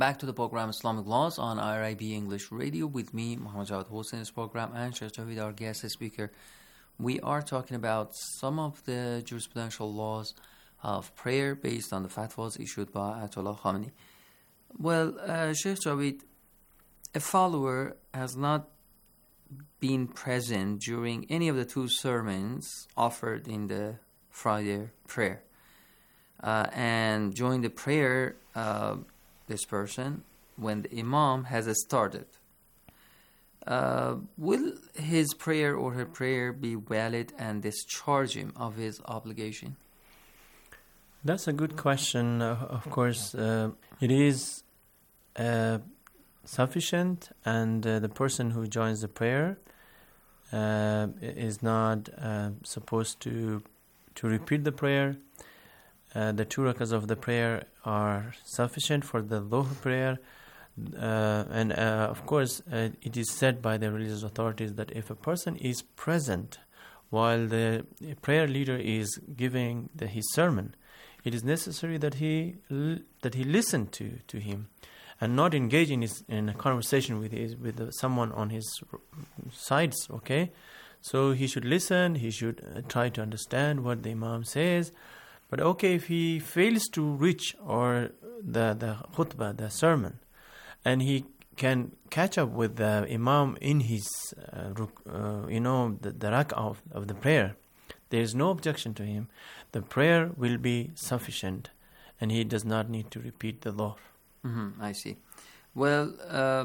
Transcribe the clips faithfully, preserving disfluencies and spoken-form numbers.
Back to the program Islamic Laws on I R I B English Radio with me, Muhammad Jawad Hossein, this program, and Sheikh Javed, our guest speaker. We are talking about some of the jurisprudential laws of prayer based on the fatwas issued by Ayatollah Khamenei. Well, uh, Sheikh Javed, a follower has not been present during any of the two sermons offered in the Friday prayer. Uh, and join the prayer, uh, this person, when the imam has started. Uh, will his prayer or her prayer be valid and discharge him of his obligation? That's a good question. Uh, of course, uh, it is uh, sufficient, and uh, the person who joins the prayer uh, is not uh, supposed to to repeat the prayer. Uh, the two rakahs of the prayer are sufficient for the Dhuhr prayer. Uh, and uh, of course, uh, it is said by the religious authorities that if a person is present while the prayer leader is giving the, his sermon, it is necessary that he that he listen to, to him and not engage in, his, in a conversation with his, with someone on his sides, okay? So he should listen, he should uh, try to understand what the imam says. But okay, if he fails to reach or the, the khutbah, the sermon, and he can catch up with the imam in his, uh, uh, you know, the, the rak'ah of, of the prayer, there is no objection to him. The prayer will be sufficient, and he does not need to repeat the Dhuhr. Mm-hmm, I see. Well, uh,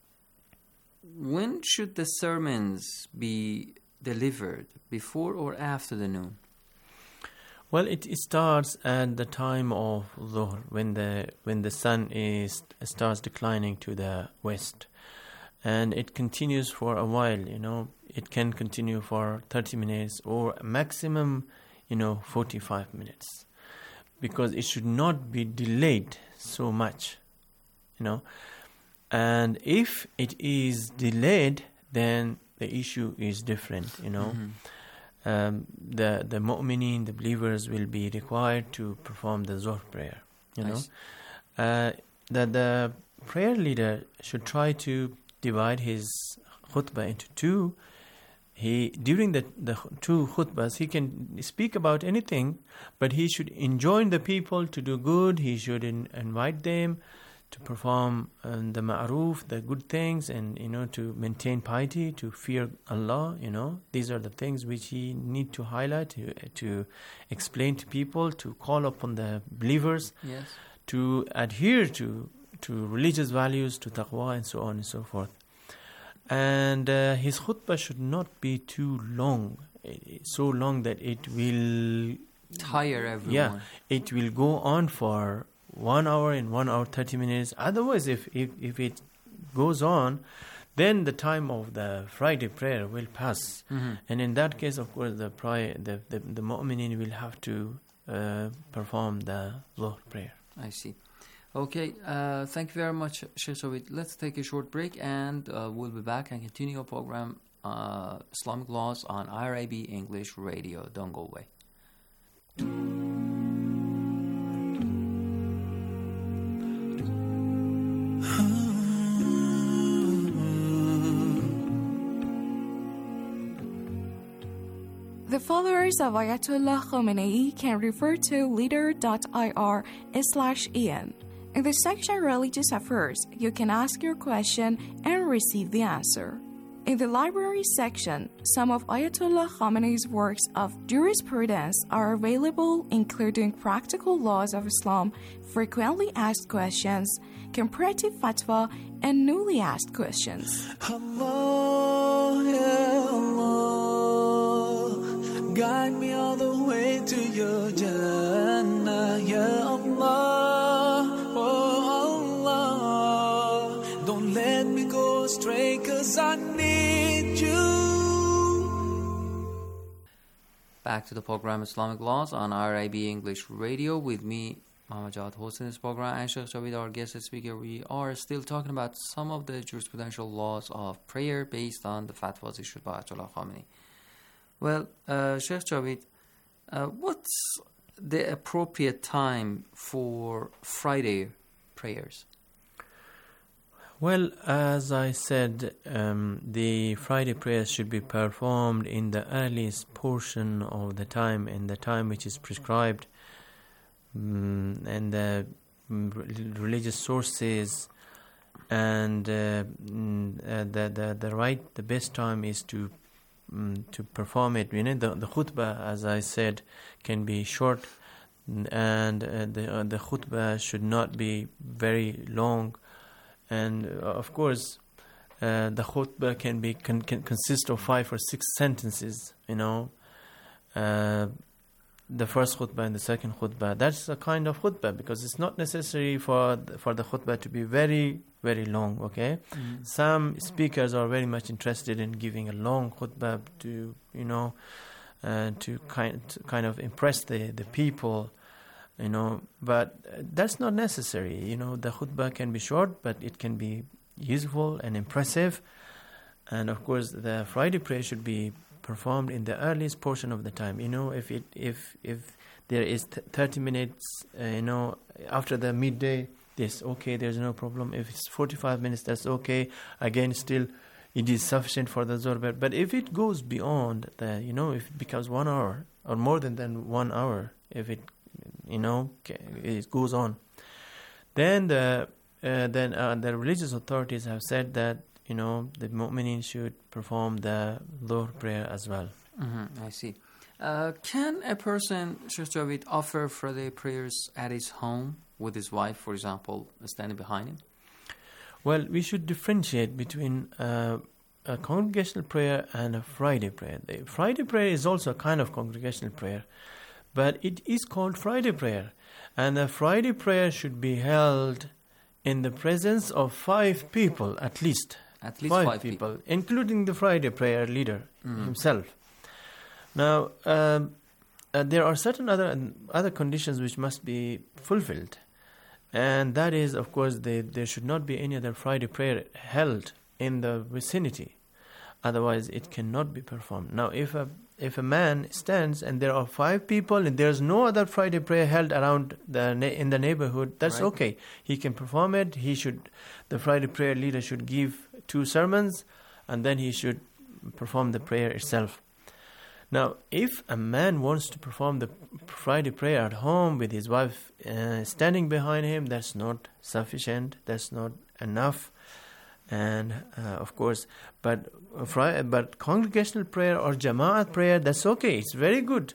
when should the sermons be delivered, before or after the noon? Well, it, it starts at the time of Dhuhr, when the when the sun is starts declining to the west, and it continues for a while. You know, it can continue for thirty minutes or maximum, you know, forty-five minutes, because it should not be delayed so much. You know, and if it is delayed, then the issue is different. You know. Mm-hmm. Um, the the mu'mineen, the believers, will be required to perform the Dhuhr prayer. You know, uh, that the prayer leader should try to divide his khutbah into two. He during the the two khutbahs he can speak about anything, but he should enjoin the people to do good. He should in, invite them to perform um, the ma'roof, the good things, and, you know, to maintain piety, to fear Allah, you know. These are the things which he need to highlight, to, to explain to people, to call upon the believers, yes, to adhere to, to religious values, to taqwa, and so on and so forth. And uh, his khutbah should not be too long, so long that it will tire everyone. Yeah, it will go on for one hour and one hour thirty minutes. Otherwise, if, if if it goes on, then the time of the Friday prayer will pass, mm-hmm. and in that case, of course, the prayer, the the, the mu'minin will have to uh, perform the Dhuhr prayer. I see. Okay, uh, thank you very much, Sheikh Javed. Let's take a short break, and uh, we'll be back and continue our program, uh, Islamic Laws on I R I B English Radio. Don't go away. The followers of Ayatollah Khamenei can refer to leader dot I R slash E N. In the section Religious Affairs, you can ask your question and receive the answer. In the library section, some of Ayatollah Khamenei's works of jurisprudence are available, including Practical Laws of Islam, Frequently Asked Questions, Comparative Fatwa, and Newly Asked Questions. Allah, ya Allah, guide me all the way to your Jannah, ya Allah, oh Allah, don't let me go astray, 'cause I need you. Back to the program Islamic Laws on I R I B English Radio with me, Muhammad Jawad Hossein, this program, and Sheikh Javed, our guest speaker. We are still talking about some of the jurisprudential laws of prayer based on the fatwas issued by Ayatollah Khamenei. Well, uh, Sheikh Javed, uh, what's the appropriate time for Friday prayers? Well, as I said, um, the Friday prayers should be performed in the earliest portion of the time, in the time which is prescribed, um, and the um, religious sources, and uh, mm, uh, the, the the right, the best time is to um, to perform it. You know, the the khutbah, as I said, can be short, and uh, the uh, the khutbah should not be very long. And uh, of course, uh, the khutbah can be can, can consist of five or six sentences. You know, uh, the first khutbah and the second khutbah. That's a kind of khutbah, because it's not necessary for the, for the khutbah to be very very long. Okay, mm. Some speakers are very much interested in giving a long khutbah to you know uh, to kind to kind of impress the the people. You know, but that's not necessary. You know, the khutbah can be short, but it can be useful and impressive. And of course, the Friday prayer should be performed in the earliest portion of the time. You know, if it if if there is th- thirty minutes, uh, you know, after the midday, this okay. There's no problem. If it's forty-five minutes, that's okay. Again, still, it is sufficient for the Zuhr. But if it goes beyond the, you know, if it becomes one hour or more than than one hour, if it you know, it goes on. Then the uh, then uh, the religious authorities have said that you know the mu'minin should perform the Dhuhr prayer as well. Mm-hmm, I see. Uh, can a person, Sheikh Javed, offer Friday prayers at his home with his wife, for example, standing behind him? Well, we should differentiate between uh, a congregational prayer and a Friday prayer. The Friday prayer is also a kind of congregational prayer, but it is called Friday prayer. And the Friday prayer should be held in the presence of five people, at least. At least five, five people, people, including the Friday prayer leader mm. himself. Now, um, uh, there are certain other other conditions which must be fulfilled. And that is, of course, they, there should not be any other Friday prayer held in the vicinity. Otherwise, it cannot be performed. Now, if a if a man stands and there are five people and there's no other Friday prayer held around the na- in the neighborhood, that's right. okay. He can perform it. He should, the Friday prayer leader should give two sermons, and then he should perform the prayer itself. Now, if a man wants to perform the Friday prayer at home with his wife uh, standing behind him, that's not sufficient. That's not enough. And uh, of course, but uh, but congregational prayer or Jama'at prayer, that's okay. It's very good.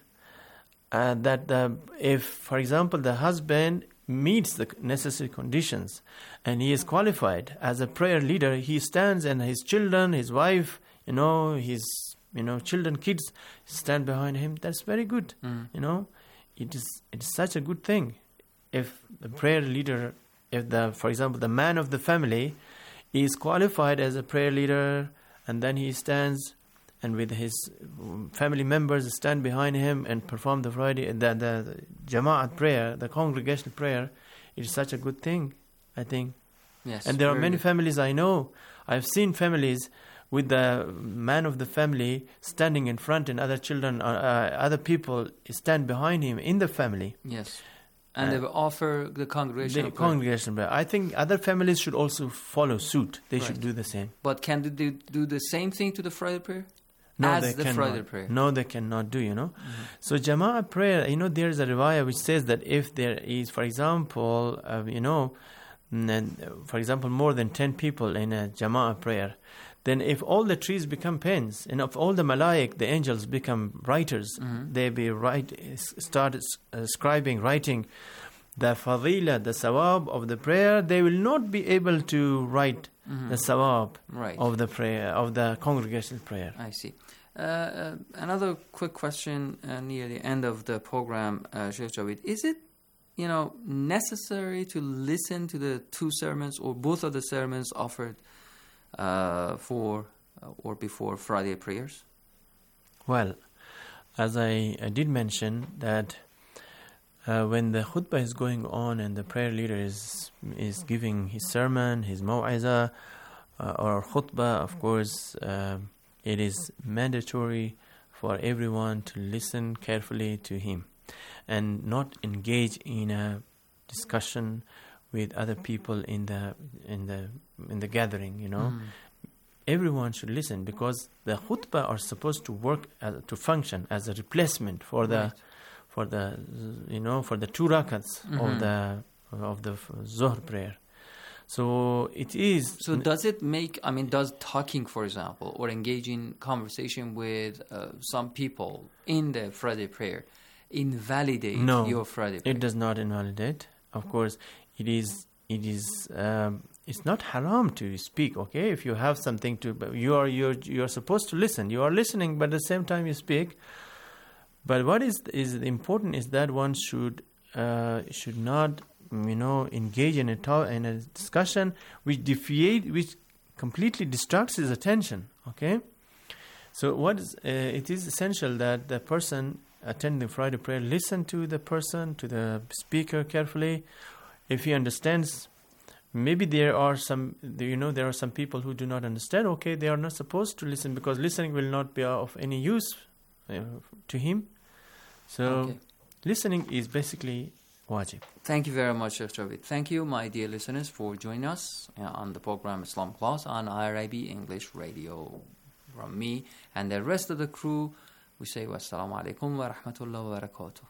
Uh, that uh, if, for example, the husband meets the necessary conditions and he is qualified as a prayer leader, he stands and his children, his wife, you know, his you know children, kids stand behind him. That's very good. Mm. You know, it is it is such a good thing. If the prayer leader, if the for example the man of the family is qualified as a prayer leader, and then he stands and with his family members stand behind him and perform the Friday, the, the, the Jama'at prayer, the congregational prayer, it is such a good thing, I think. Yes. And there are many good. families I know. I've seen families with the man of the family standing in front and other children, uh, uh, other people stand behind him in the family. Yes. And uh, they will offer the congregation. The congregation prayer. I think other families should also follow suit. They right. should do the same. But can they do, do the same thing to the Friday prayer? No, As they the cannot. Friday prayer. No, they cannot do, you know. Mm-hmm. So Jama'at prayer, you know, there is a riwayah which says that if there is, for example, uh, you know, for example, more than ten people in a Jama'at prayer, then if all the trees become pens, and if all the malaik, the angels, become writers, mm-hmm. they be write, start uh, scribing, writing the fadila, the sawab of the prayer, they will not be able to write mm-hmm. the sawab right. of the prayer, of the congregational prayer. I see. Uh, uh, another quick question uh, near the end of the program, uh, Sheikh Javed. Is it, you know, necessary to listen to the two sermons or both of the sermons offered uh, for uh, or before Friday prayers? Well, as I, I did mention that Uh, when the khutbah is going on and the prayer leader is is giving his sermon, his maw'izah, uh, or khutbah, of course, uh, it is mandatory for everyone to listen carefully to him and not engage in a discussion with other people in the in the in the gathering, you know. Mm. Everyone should listen, because the khutbah are supposed to work as, to function as a replacement for the right. for the you know for the two rakats mm-hmm. of the of the Zuhr prayer. So it is. So does it make? I mean, does talking, for example, or engaging conversation with uh, some people in the Friday prayer invalidate no, your Friday prayer? It does not invalidate. Of course, it is. It is. Um, it's not haram to speak. Okay, if you have something to, you are you you are supposed to listen. You are listening, but at the same time you speak. But what is is important is that one should uh, should not, you know, engage in a talk, in a discussion which deviate, which completely distracts his attention. Okay, so what is uh, it is essential that the person attending Friday prayer listen to the person, to the speaker carefully. If he understands, maybe there are some, you know, there are some people who do not understand. Okay, they are not supposed to listen, because listening will not be of any use uh, to him. So okay. Listening is basically wajib. Thank you very much, Sheikh Javed. Thank you, my dear listeners, for joining us uh, on the program Islam Class on I R I B English Radio. From me and the rest of the crew, we say wassalamu alaikum wa rahmatullahi wa barakatuh.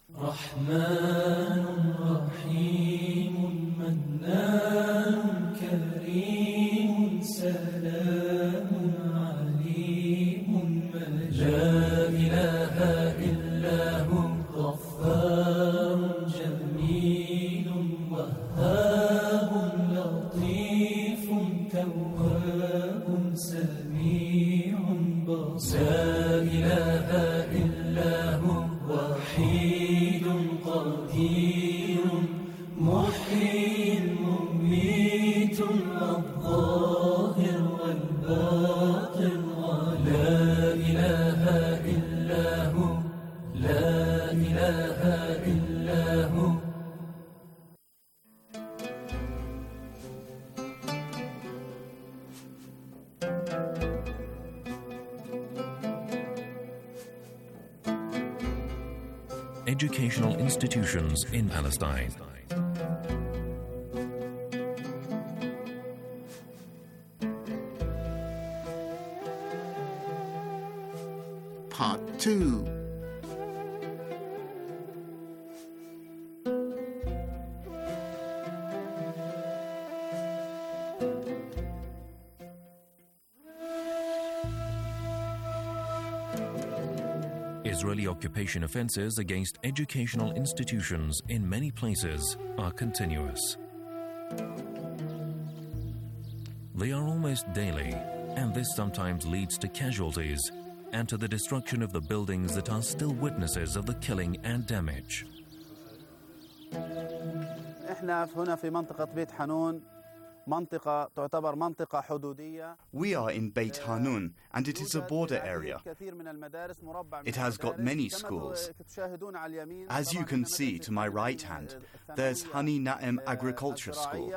رحمن رحيم منان كريم سلام عليم لا إله إلا هو غفار جميل وهاب لطيف تواب سميع بصير لا إله إلا هو وحيد قدير محيي مميت الظاهر والباطن لا إله إلا هو لا إله إلا هو. Educational institutions in Palestine. Part two. Israeli occupation offenses against educational institutions in many places are continuous. They are almost daily, and this sometimes leads to casualties and to the destruction of the buildings that are still witnesses of the killing and damage. احنا هنا في منطقة بيت حنون منطقة تعتبر منطقة حدودية. We are in Beit Hanun, and it is a border area. It has got many schools. As you can see to my right hand, there's Hani Na'im Agriculture School.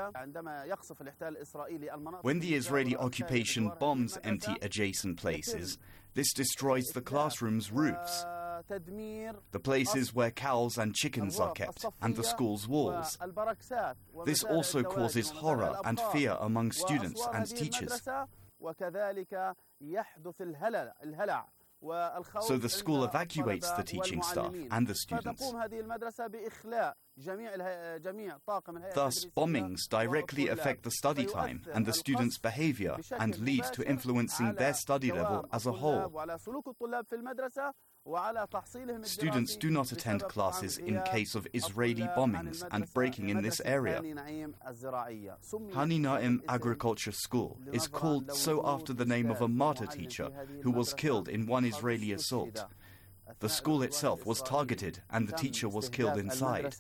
When the Israeli occupation bombs empty adjacent places, this destroys the classrooms' roofs, the places where cows and chickens are kept, and the school's walls. This also causes horror and fear among students and teachers. So the school evacuates the teaching staff and the students. Thus, bombings directly affect the study time and the students' behavior and lead to influencing their study level as a whole. Students do not attend classes in case of Israeli bombings and breaking in this area. Hani Na'im Agriculture School is called so after the name of a martyr teacher who was killed in one Israeli assault. The school itself was targeted and the teacher was killed inside.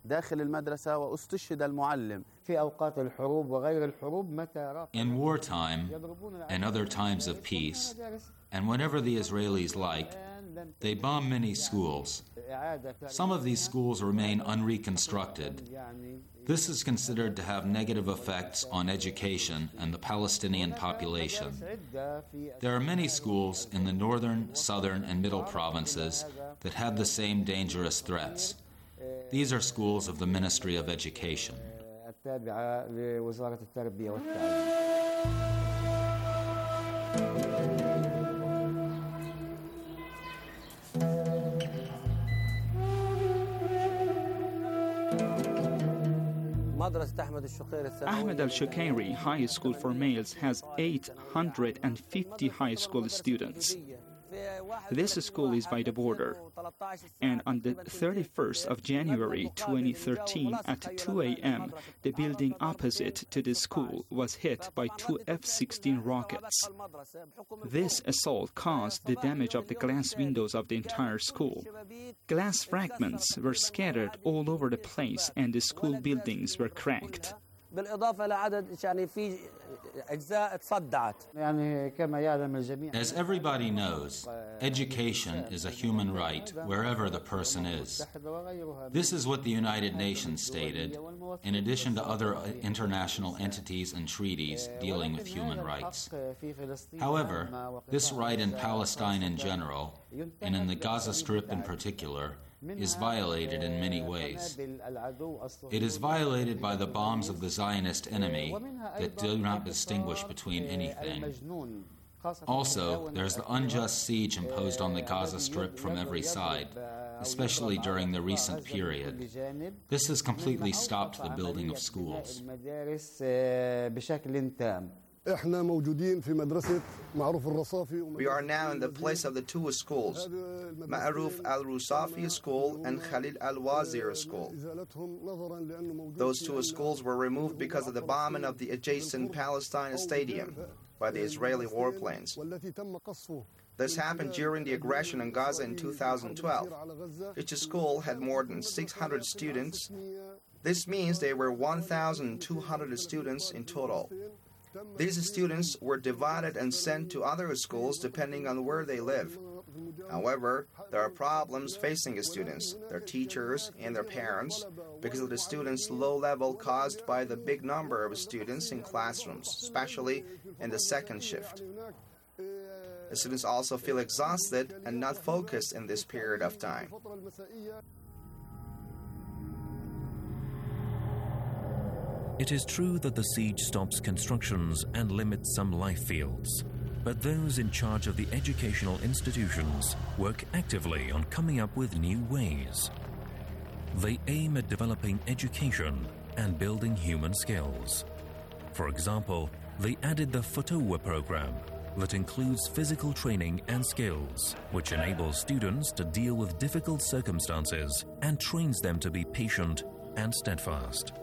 In wartime and other times of peace, and whenever the Israelis like, they bomb many schools. Some of these schools remain unreconstructed. This is considered to have negative effects on education and the Palestinian population. There are many schools in the northern, southern, and middle provinces that have the same dangerous threats. These are schools of the Ministry of Education. التابعة لوزارة التربية والتعليم. Ahmed Al-Shukairi High School for Males has eight hundred fifty high school students. This school is by the border, and on the thirty-first of January twenty thirteen at two a.m., the building opposite to the school was hit by two F sixteen rockets. This assault caused the damage of the glass windows of the entire school. Glass fragments were scattered all over the place, and the school buildings were cracked. As everybody knows, education is a human right wherever the person is. This is what the United Nations stated, in addition to other international entities and treaties dealing with human rights. However, this right in Palestine in general, and in the Gaza Strip in particular, is violated in many ways. It is violated by the bombs of the Zionist enemy that do not distinguish between anything. Also, there's the unjust siege imposed on the Gaza Strip from every side, especially during the recent period. This has completely stopped the building of schools. We are now in the place of the two schools, Ma'aruf al-Rusafi School and Khalil al-Wazir School. Those two schools were removed because of the bombing of the adjacent Palestine Stadium by the Israeli warplanes. This happened during the aggression in Gaza in two thousand twelve. Each school had more than six hundred students. This means there were one thousand two hundred students in total. These students were divided and sent to other schools depending on where they live. However, there are problems facing the students, their teachers, and their parents because of the students' low level caused by the big number of students in classrooms, especially in the second shift. The students also feel exhausted and not focused in this period of time. It is true that the siege stops constructions and limits some life fields, but those in charge of the educational institutions work actively on coming up with new ways. They aim at developing education and building human skills. For example, they added the Fatawa program that includes physical training and skills, which enables students to deal with difficult circumstances and trains them to be patient and steadfast.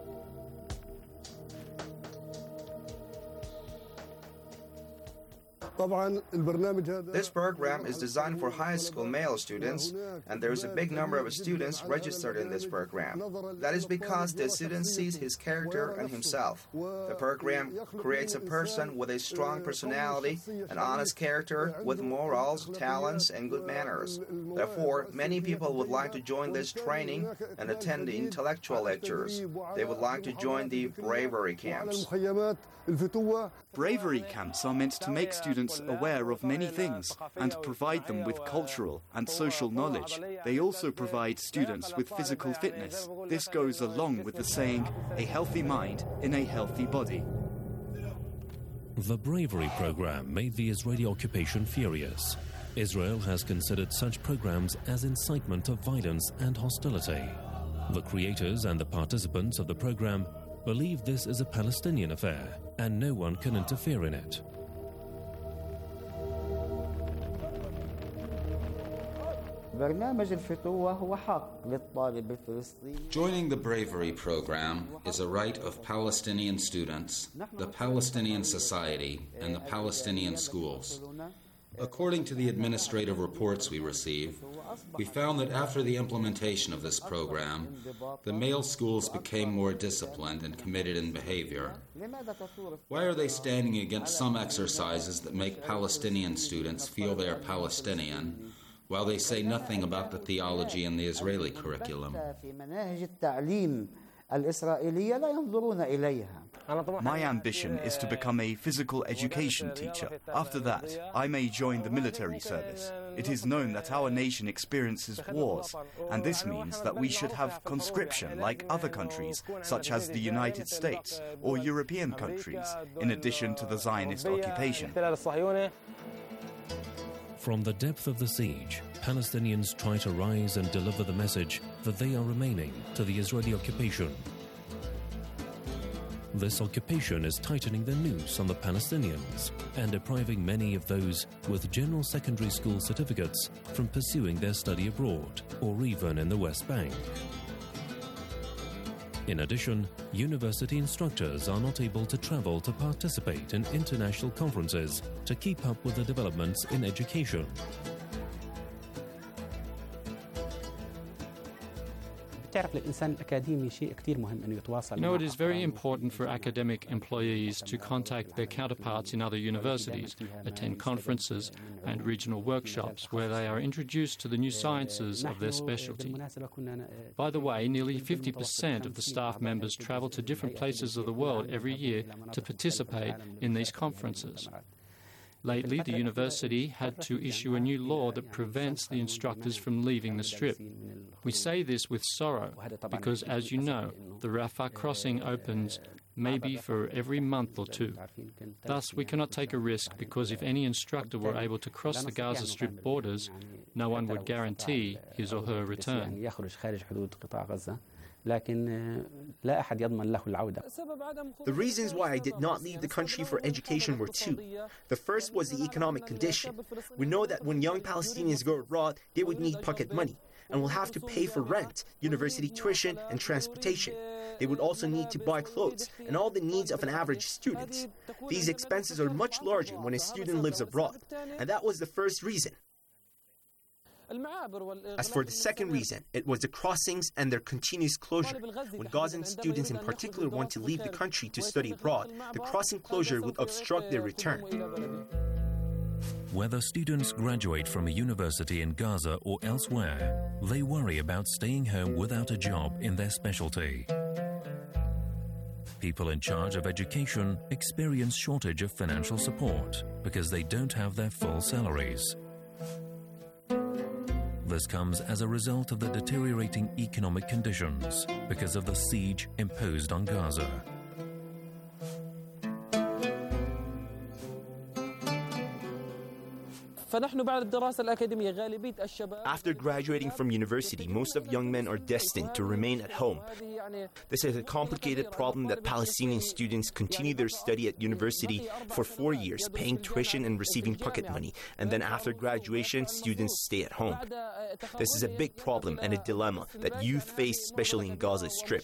This program is designed for high school male students, and there is a big number of students registered in this program. That is because the student sees his character and himself. The program creates a person with a strong personality, an honest character, with morals, talents, and good manners. Therefore, many people would like to join this training and attend the intellectual lectures. They would like to join the bravery camps. Bravery camps are meant to make students aware of many things and provide them with cultural and social knowledge. They also provide students with physical fitness. This goes along with the saying, a healthy mind in a healthy body. The Bravery program made the Israeli occupation furious. Israel has considered such programs as incitement of violence and hostility. The creators and the participants of the program believe this is a Palestinian affair and no one can interfere in it. Joining the Bravery program is a right of Palestinian students, the Palestinian society, and the Palestinian schools. According to the administrative reports we receive, we found that after the implementation of this program, the male schools became more disciplined and committed in behavior. Why are they standing against some exercises that make Palestinian students feel they are Palestinian, while they say nothing about the theology in the Israeli curriculum? الإسرائيلية لا ينظرون إليها. My ambition is to become a physical education teacher. After that, I may join the military service. It is known that our nation experiences wars, and this means that we should have conscription like other countries, such as the United States or European countries, in addition to the Zionist occupation. From the depth of the siege, Palestinians try to rise and deliver the message that they are remaining to the Israeli occupation. This occupation is tightening the noose on the Palestinians and depriving many of those with general secondary school certificates from pursuing their study abroad or even in the West Bank. In addition, university instructors are not able to travel to participate in international conferences to keep up with the developments in education. You know, it is very important for academic employees to contact their counterparts in other universities, attend conferences and regional workshops where they are introduced to the new sciences of their specialty. By the way, nearly fifty percent of the staff members travel to different places of the world every year to participate in these conferences. Lately, the university had to issue a new law that prevents the instructors from leaving the Strip. We say this with sorrow because, as you know, the Rafah crossing opens maybe for every month or two. Thus, we cannot take a risk because if any instructor were able to cross the Gaza Strip borders, no one would guarantee his or her return. The reasons why I did not leave the country for education were two. The first was the economic condition. We know that when young Palestinians go abroad, they would need pocket money and will have to pay for rent, university tuition, and transportation. They would also need to buy clothes and all the needs of an average student. These expenses are much larger when a student lives abroad, and that was the first reason. As for the second reason, it was the crossings and their continuous closure. When Gazan students in particular want to leave the country to study abroad, the crossing closure would obstruct their return. Whether students graduate from a university in Gaza or elsewhere, they worry about staying home without a job in their specialty. People in charge of education experience shortage of financial support because they don't have their full salaries. This comes as a result of the deteriorating economic conditions because of the siege imposed on Gaza. After graduating from university, most of young men are destined to remain at home. This is a complicated problem that Palestinian students continue their study at university for four years, paying tuition and receiving pocket money, and then after graduation, students stay at home. This is a big problem and a dilemma that youth face, especially in Gaza Strip.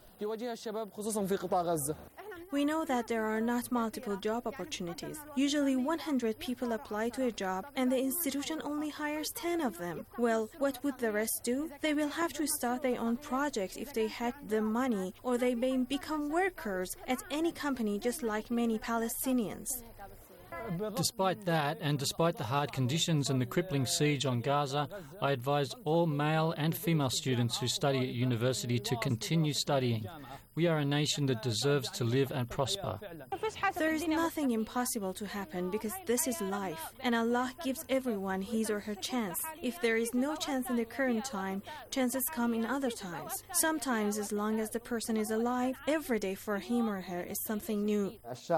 We know that there are not multiple job opportunities. Usually one hundred people apply to a job and the institution only hires ten of them. Well, what would the rest do? They will have to start their own project if they had the money, or they may become workers at any company just like many Palestinians. Despite that, and despite the hard conditions and the crippling siege on Gaza, I advise all male and female students who study at university to continue studying. We are a nation that deserves to live and prosper. There is nothing impossible to happen because this is life, and Allah gives everyone his or her chance. If there is no chance in the current time, chances come in other times. Sometimes, as long as the person is alive, every day for him or her is something new.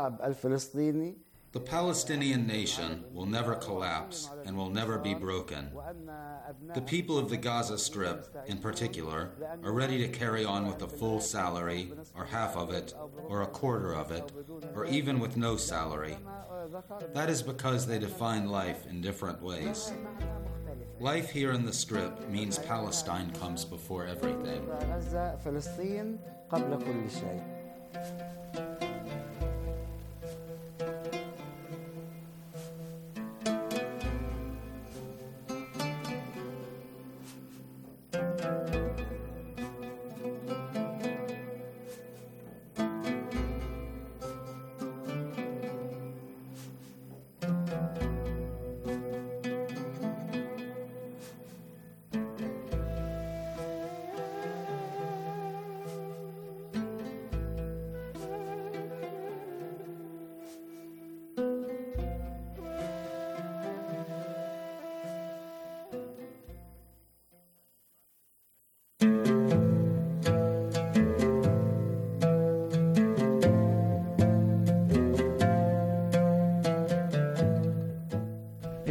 The Palestinian nation will never collapse and will never be broken. The people of the Gaza Strip, in particular, are ready to carry on with a full salary, or half of it, or a quarter of it, or even with no salary. That is because they define life in different ways. Life here in the Strip means Palestine comes before everything.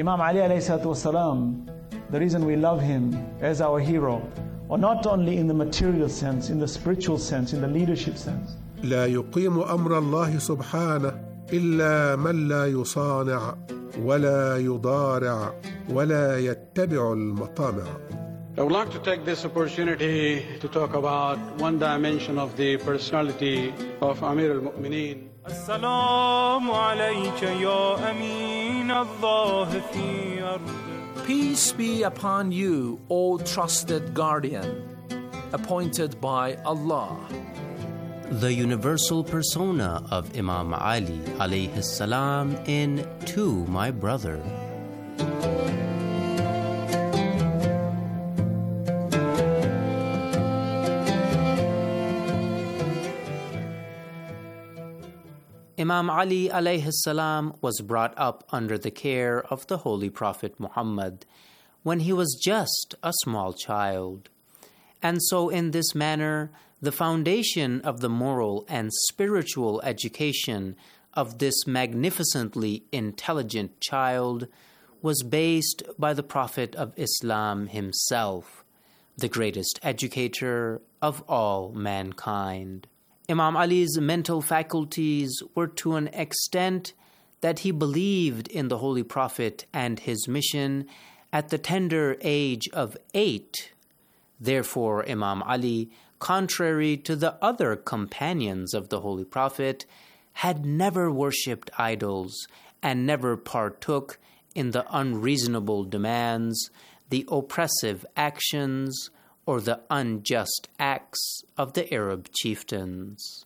Imam Ali alayhi salatu wasalam, the reason we love him as our hero, or not only in the material sense, in the spiritual sense, in the leadership sense. لا يقيم أمر الله سبحانه إلا من لا يصانع ولا يضارع ولا يتبع المطامع. I would like to take this opportunity to talk about one dimension of the personality of Amir al-Mu'mineen. السلام عليك يا أمين الله في أرض. Peace be upon you, O trusted guardian, appointed by Allah. The universal persona of Imam Ali alayhi salam in To My Brother. Imam Ali alayhi salam was brought up under the care of the Holy Prophet Muhammad when he was just a small child. And so in this manner, the foundation of the moral and spiritual education of this magnificently intelligent child was based by the Prophet of Islam himself, the greatest educator of all mankind. Imam Ali's mental faculties were to an extent that he believed in the Holy Prophet and his mission at the tender age of eight. Therefore, Imam Ali, contrary to the other companions of the Holy Prophet, had never worshipped idols and never partook in the unreasonable demands, the oppressive actions, or the unjust acts of the Arab chieftains.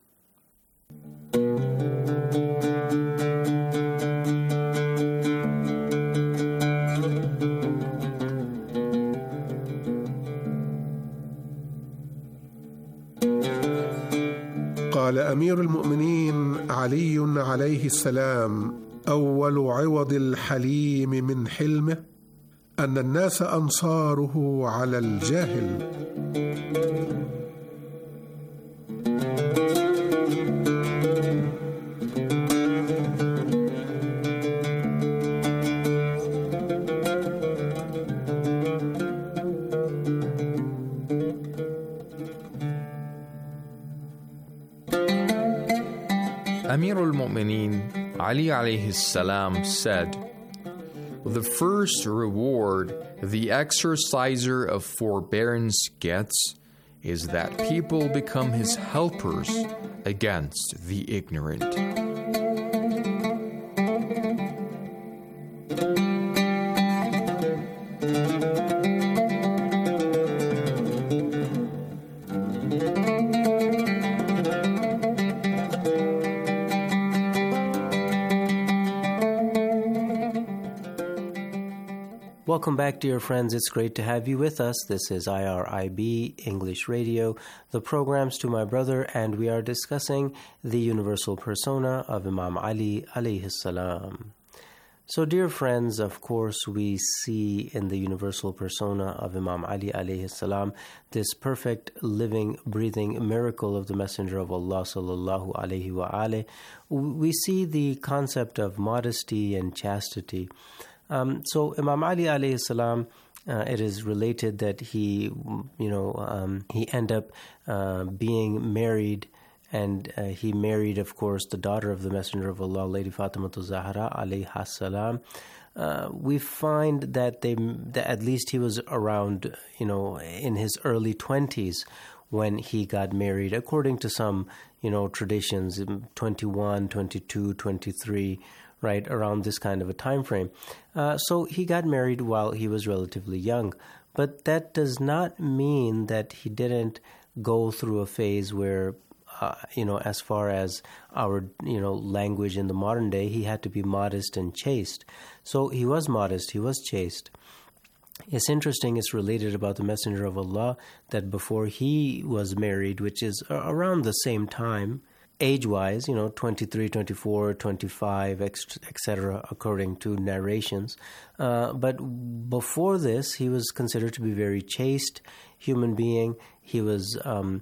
قال أمير المؤمنين علي عليه السلام: أول عوض الحليم من حلمه أن الناس أنصاره على الجاهل. Amir al-Mu'mineen Ali alayhi salam said, "The first reward the exerciser of forbearance gets is that people become his helpers against the ignorant." Welcome back, dear friends. It's great to have you with us. This is I R I B English Radio, the programs To My Brother, and we are discussing the universal persona of Imam Ali alayhi salam. So, dear friends, of course, we see in the universal persona of Imam Ali alayhi salam this perfect, living, breathing miracle of the Messenger of Allah sallallahu alayhi wa alayhi. We see the concept of modesty and chastity. Um, so Imam Ali alayhi salam, uh, it is related that he, you know, um, he ended up uh, being married, and uh, he married, of course, the daughter of the Messenger of Allah, Lady Fatima Zahra alayha salam. Uh, we find that they, that at least he was around, you know, in his early twenties when he got married, according to some, you know, traditions, twenty-one, twenty-two, twenty-three, right, around this kind of a time frame. Uh, so he got married while he was relatively young. But that does not mean that he didn't go through a phase where, uh, you know, as far as our, you know, language in the modern day, he had to be modest and chaste. So he was modest, he was chaste. It's interesting, it's related about the Messenger of Allah that before he was married, which is around the same time, age-wise, you know, twenty-three, twenty-four, twenty-five, et cetera, according to narrations. Uh, but before this, he was considered to be a very chaste human being. He was um,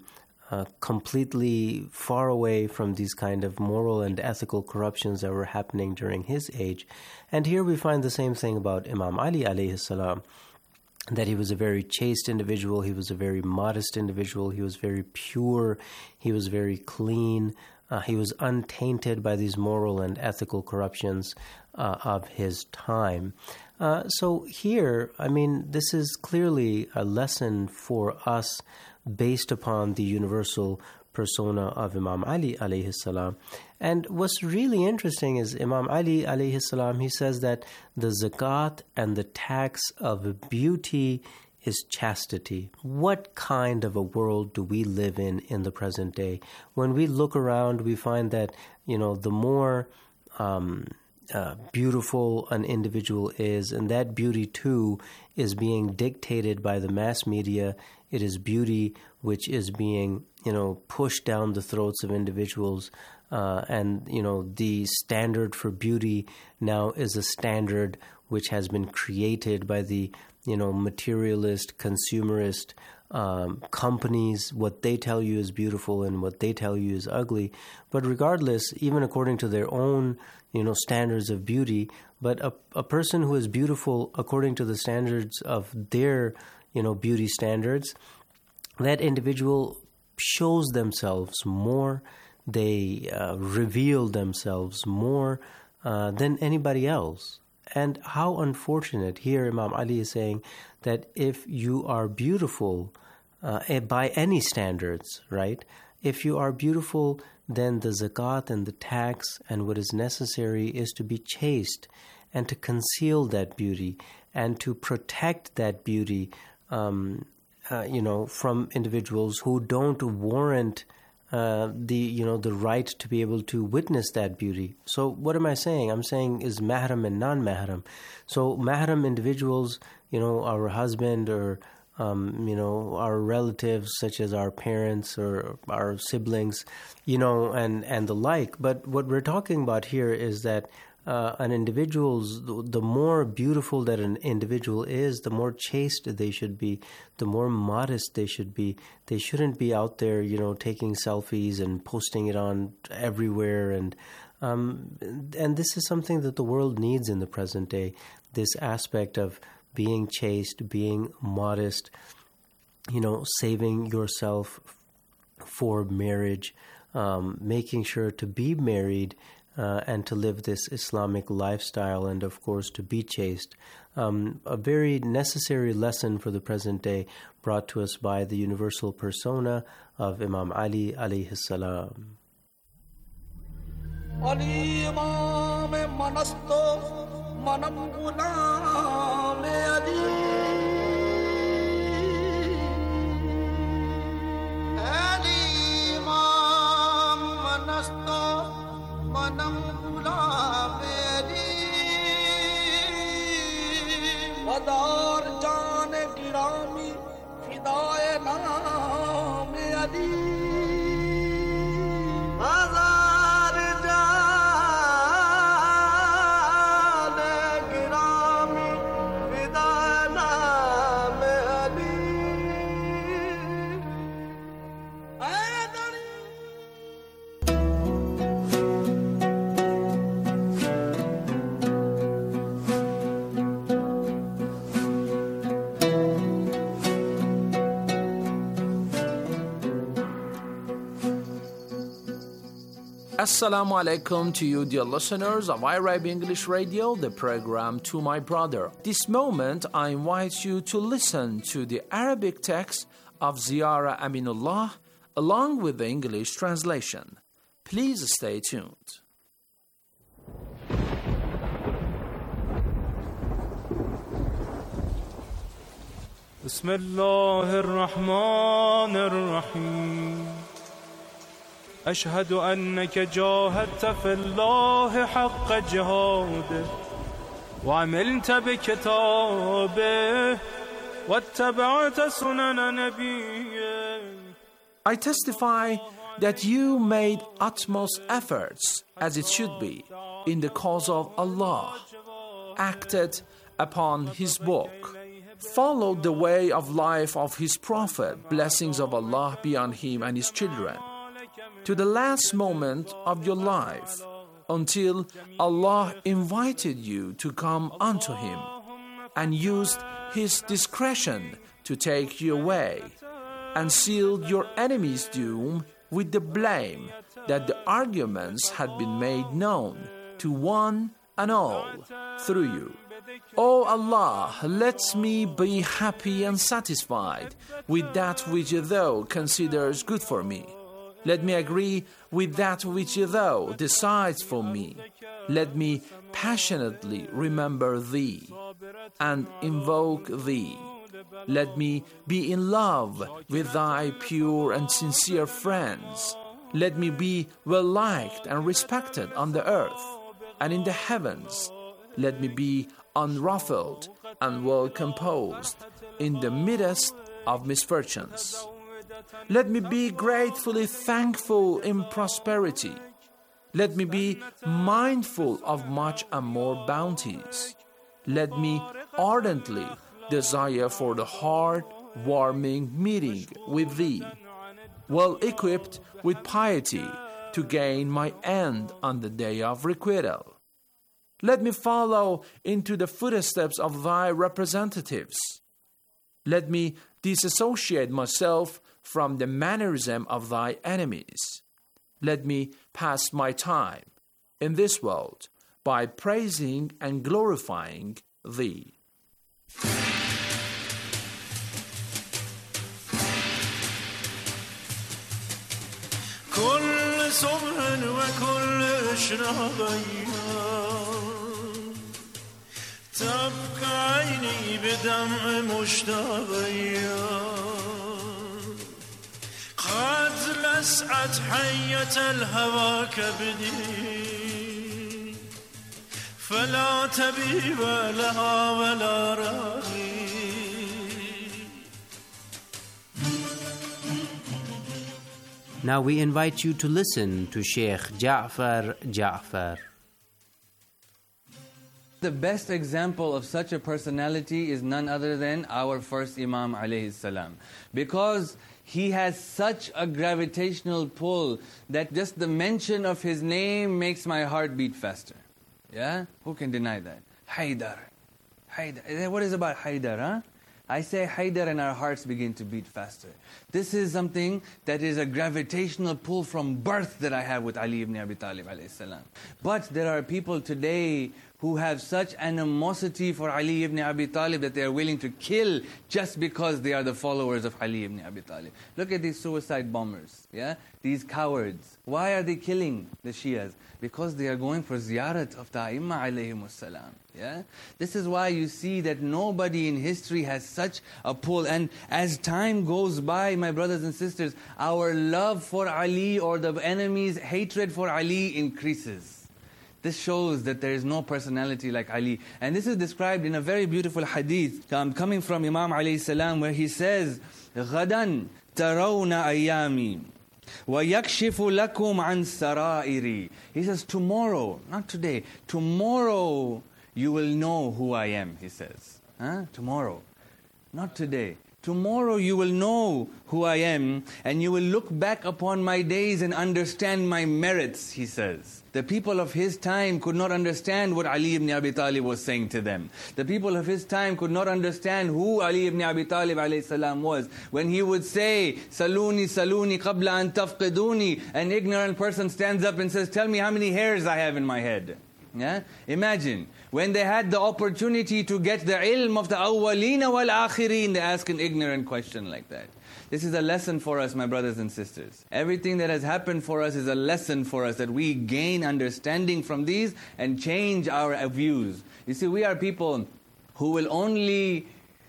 uh, completely far away from these kind of moral and ethical corruptions that were happening during his age. And here we find the same thing about Imam Ali alayhi salam, that he was a very chaste individual, he was a very modest individual, he was very pure, he was very clean, uh, he was untainted by these moral and ethical corruptions uh, of his time. Uh, so here, I mean, this is clearly a lesson for us based upon the universal persona of Imam Ali alayhi salam. And what's really interesting is Imam Ali alayhi salam, he says that the zakat and the tax of beauty is chastity. What kind of a world do we live in in the present day? When we look around, we find that, you know, the more um, uh, beautiful an individual is, and that beauty too is being dictated by the mass media. It is beauty which is being, you know, pushed down the throats of individuals. Uh, and, you know, the standard for beauty now is a standard which has been created by the, you know, materialist, consumerist um, companies. What they tell you is beautiful and what they tell you is ugly. But regardless, even according to their own, you know, standards of beauty, but a, a person who is beautiful according to the standards of their, you know, beauty standards, that individual shows themselves more, they uh, reveal themselves more uh, than anybody else. And how unfortunate, here Imam Ali is saying that if you are beautiful uh, by any standards, right, if you are beautiful, then the zakat and the tax and what is necessary is to be chaste and to conceal that beauty and to protect that beauty um, Uh, you know, from individuals who don't warrant uh, the, you know, the right to be able to witness that beauty. So what am I saying? I'm saying is mahram and non-mahram. So mahram individuals, you know, our husband or, um, you know, our relatives such as our parents or our siblings, you know, and, and the like. But what we're talking about here is that Uh, an individual's, the more beautiful that an individual is, the more chaste they should be, the more modest they should be. They shouldn't be out there, you know, taking selfies and posting it on everywhere. And um, and this is something that the world needs in the present day, this aspect of being chaste, being modest, you know, saving yourself for marriage, um, making sure to be married, Uh, and to live this Islamic lifestyle, and of course to be chaste. Um, a very necessary lesson for the present day brought to us by the universal persona of Imam Ali alayhi salam. Ali Imam manasto manam gulam Ali Ali Imam manasto manam gulam Ali madar jaan girami fidaye naam Ali madar jaan girami fidaye naam Ali. Assalamu alaikum to you, dear listeners of I R I B English Radio, the program To My Brother. This moment, I invite you to listen to the Arabic text of Ziyara Aminullah along with the English translation. Please stay tuned. Bismillahir Rahmanir Rahim. أشهد أنك جاهدت في الله حق جهاده وعملت بكتابه واتبعت سنن نبيه. I testify that you made utmost efforts, as it should be, in the cause of Allah, acted upon His book, followed the way of life of his prophet, blessings of Allah be on him and his children, to the last moment of your life, until Allah invited you to come unto him and used his discretion to take you away, and sealed your enemy's doom with the blame that the arguments had been made known to one and all through you. O Allah, let me be happy and satisfied with that which thou considers good for me. Let me agree with that which thou decides for me. Let me passionately remember thee and invoke thee. Let me be in love with thy pure and sincere friends. Let me be well liked and respected on the earth and in the heavens. Let me be unruffled and well composed in the midst of misfortunes. Let me be gratefully thankful in prosperity. Let me be mindful of much and more bounties. Let me ardently desire for the heart-warming meeting with thee, well equipped with piety to gain my end on the day of requital. Let me follow into the footsteps of thy representatives. Let me disassociate myself from the mannerism of thy enemies. Let me pass my time in this world by praising and glorifying thee. كل صبح وكل إشراق تبكى عيني بدمع مشتاق قد لسعت حية الهوى كبدي فلا تبيب لها ولا راغي. Now we invite you to listen to Sheikh Ja'far Ja'far. The best example of such a personality is none other than our first Imam alayhi salam, because he has such a gravitational pull that just the mention of his name makes my heart beat faster. Yeah? Who can deny that? Haydar. Haydar. What is about Haydar, huh? I say Haydar and our hearts begin to beat faster. This is something that is a gravitational pull from birth that I have with Ali ibn Abi Talib alayhi salam. But there are people today who have such animosity for Ali ibn Abi Talib that they are willing to kill just because they are the followers of Ali ibn Abi Talib. Look at these suicide bombers, yeah? These cowards. Why are they killing the Shias? Because they are going for ziyarat of the A'imma alayhimus salam. Yeah? This is why you see that nobody in history has such a pull. And as time goes by, my brothers and sisters, our love for Ali or the enemy's hatred for Ali increases. This shows that there is no personality like Ali. And this is described in a very beautiful hadith um, coming from Imam alayhi salam, where he says, غَدًا تَرَوْنَ أَيَّامِي وَيَكْشِفُ لَكُمْ عَنْ سَرَائِرِي. He says, tomorrow, not today, tomorrow you will know who I am, he says. Huh? Tomorrow, not today. Tomorrow you will know who I am, and you will look back upon my days and understand my merits, he says. The people of his time could not understand what Ali ibn Abi Talib was saying to them. The people of his time could not understand who Ali ibn Abi Talib alayhi salam was. When he would say, Saluni, Saluni, qabla an tafqiduni, an ignorant person stands up and says, tell me how many hairs I have in my head. Yeah? Imagine, when they had the opportunity to get the ilm of the awwaleen wal akhirin, they ask an ignorant question like that. This is a lesson for us, my brothers and sisters. Everything that has happened for us is a lesson for us, that we gain understanding from these and change our views. You see, we are people who will only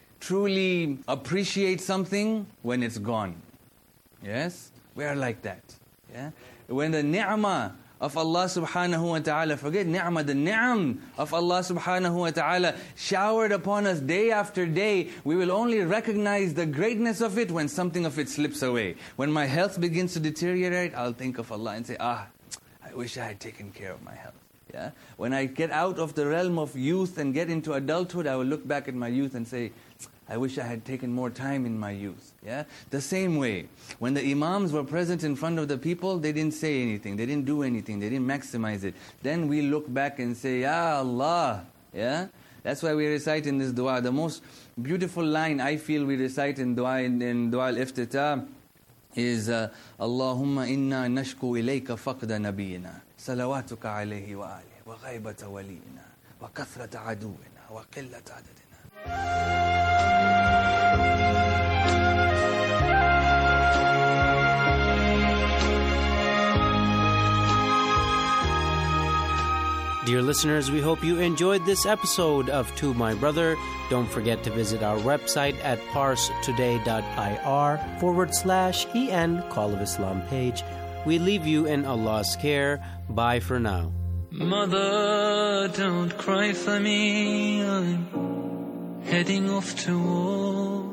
truly appreciate something when it's gone. Yes? We are like that. Yeah? When the ni'mah of Allah subhanahu wa ta'ala, forget ni'mah, the ni'am of Allah subhanahu wa ta'ala showered upon us day after day, we will only recognize the greatness of it when something of it slips away. When my health begins to deteriorate, I'll think of Allah and say, ah, I wish I had taken care of my health. Yeah? When I get out of the realm of youth and get into adulthood, I will look back at my youth and say, I wish I had taken more time in my youth. Yeah? The same way, when the imams were present in front of the people, they didn't say anything, they didn't do anything, they didn't maximize it. Then we look back and say, Ya Allah. Yeah? That's why we recite in this dua. The most beautiful line I feel we recite in dua in, in dua al-iftitah is uh, Allahumma inna nashku ilayka faqda nabiyina salawatuka alayhi wa alihi wa ghaibata waliyina wa kathrata aduwina wa qillata adadina. Dear listeners, we hope you enjoyed this episode of To My Brother. Don't forget to visit our website at parstoday.ir forward slash en Call of Islam page. We leave you in Allah's care. Bye for now. Mother, don't cry for me. I'm heading off to war.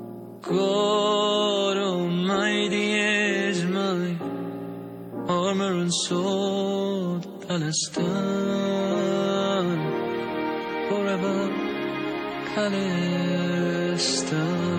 God Almighty is my armor and sword. Palestine, forever Palestine.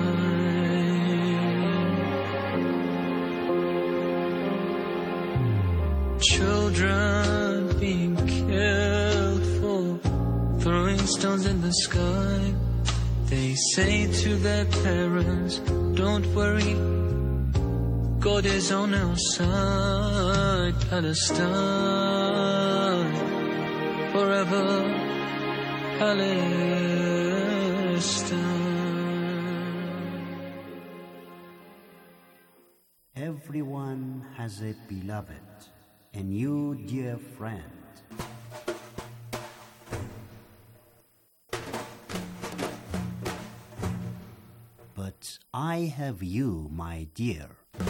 Children being killed for throwing stones in the sky. They say to their parents, don't worry, God is on our side. Palestine, forever Palestine. Everyone has a beloved, a new dear friend. But I have you, my dear.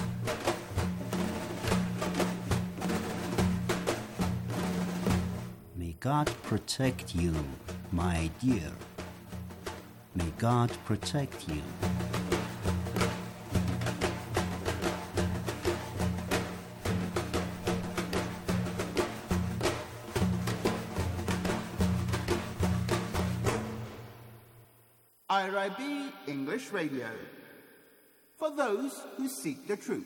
May God protect you, my dear. May God protect you. I R I B English Radio, for those who seek the truth.